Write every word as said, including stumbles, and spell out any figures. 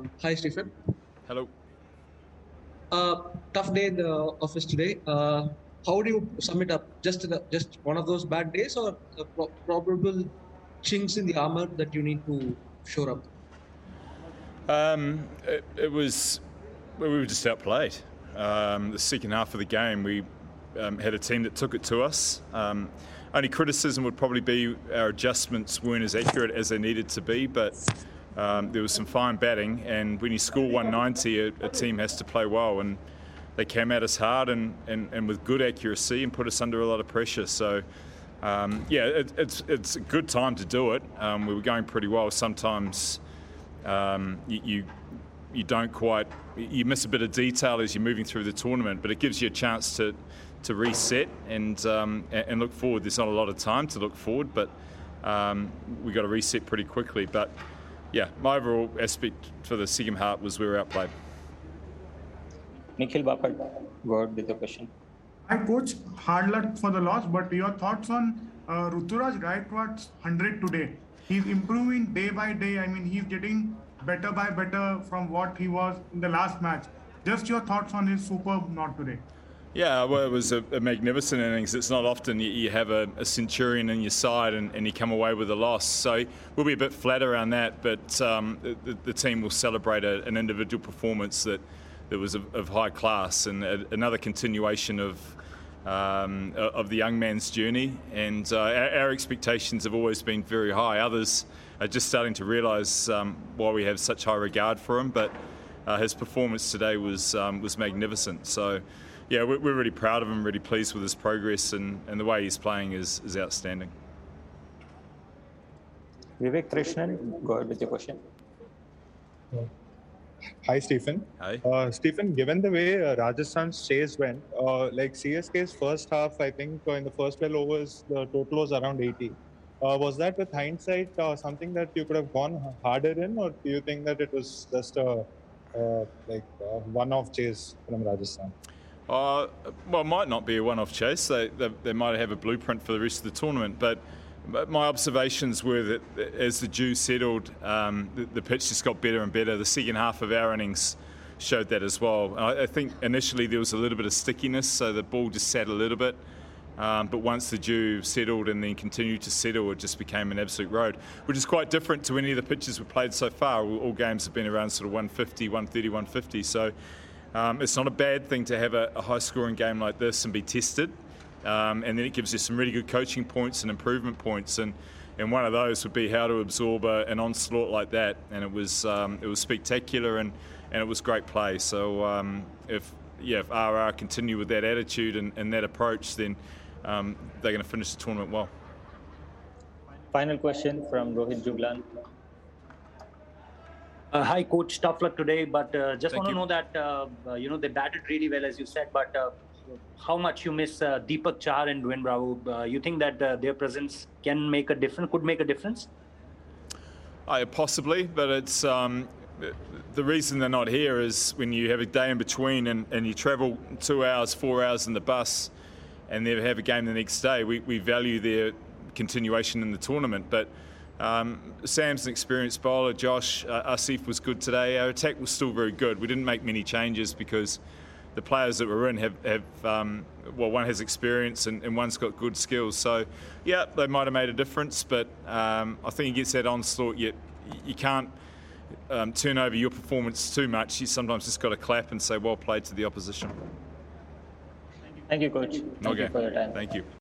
Hi, Stephen. Hello. Uh, tough day in the office today. Uh, how do you sum it up? Just a, just one of those bad days, or a pro- probable chinks in the armor that you need to shore up? Um, it, it was we were just outplayed. Um, the second half of the game, we um, had a team that took it to us. Um, only criticism would probably be our adjustments weren't as accurate as they needed to be, but um, there was some fine batting. And when you score one ninety, a, a team has to play well, and they came at us hard and, and, and with good accuracy and put us under a lot of pressure. So. Um, yeah, it, it's it's a good time to do it. Um, we were going pretty well. Sometimes um, you, you you don't quite you miss a bit of detail as you're moving through the tournament, but it gives you a chance to to reset and um, and look forward. There's not a lot of time to look forward, but um, we got to reset pretty quickly. But yeah, my overall aspect for the second half was we were outplayed. Nikhil Bapat, go ahead with the question. Hi, coach. Hard luck for the loss, but your thoughts on uh, Ruturaj Gaikwad's one hundred today? He's improving day by day. I mean, he's getting better by better from what he was in the last match. Just your thoughts on his superb not today. Yeah, well, it was a, a magnificent innings. It's not often you, you have a, a centurion in your side and, and you come away with a loss. So we'll be a bit flat around that, but um, the, the team will celebrate a, an individual performance that that was of, of high class and a, another continuation of um, of the young man's journey. And uh, our, our expectations have always been very high. Others are just starting to realise um, why we have such high regard for him. But uh, his performance today was um, was magnificent. So yeah, we're, we're really proud of him, really pleased with his progress, and, and the way he's playing is, is outstanding. Vivek Krishnan, go ahead with your question. Hi, Stephen. Hi. Uh, Stephen, given the way uh, Rajasthan's chase went, uh, like C S K's first half, I think uh, in the first twelve overs, the total was around eighty. Uh, was that with hindsight uh, something that you could have gone harder in, or do you think that it was just a uh, like a one-off chase from Rajasthan? Uh, well, it might not be a one-off chase. They, they, they might have a blueprint for the rest of the tournament, but my observations were that as the dew settled, um, the, the pitch just got better and better. The second half of our innings showed that as well. I, I think initially there was a little bit of stickiness, so the ball just sat a little bit. Um, but once the dew settled and then continued to settle, it just became an absolute road, which is quite different to any of the pitches we've played so far. All, all games have been around sort of one fifty, one thirty, one fifty. So um, it's not a bad thing to have a, a high-scoring game like this and be tested. Um, and then it gives you some really good coaching points and improvement points, and, and one of those would be how to absorb a, an onslaught like that. And it was um, it was spectacular, and, and it was great play. So um, if yeah if R R continue with that attitude and, and that approach, then um, they're going to finish the tournament well. Final question from Rohit Juglan. Uh, hi, coach. Tough luck today, but uh, just Thank want to you. know that uh, uh, you know they batted really well, as you said, but. Uh, How much you miss uh, Deepak Chahar and Dwayne Bravo? Uh, you think that uh, their presence can make a difference? Could make a difference? Uh, possibly, but it's um, the reason they're not here is when you have a day in between and, and you travel two hours, four hours in the bus, and then have a game the next day. We, we value their continuation in the tournament, but um, Sam's an experienced bowler. Josh uh, Asif was good today. Our attack was still very good. We didn't make many changes because the players that were in have, have um, well, one has experience and, and one's got good skills. So, yeah, they might have made a difference, but um, I think it gets that onslaught. You, you can't um, turn over your performance too much. You sometimes just got to clap and say, well played to the opposition. Thank you, coach. Thank Okay. you for your time. Thank you.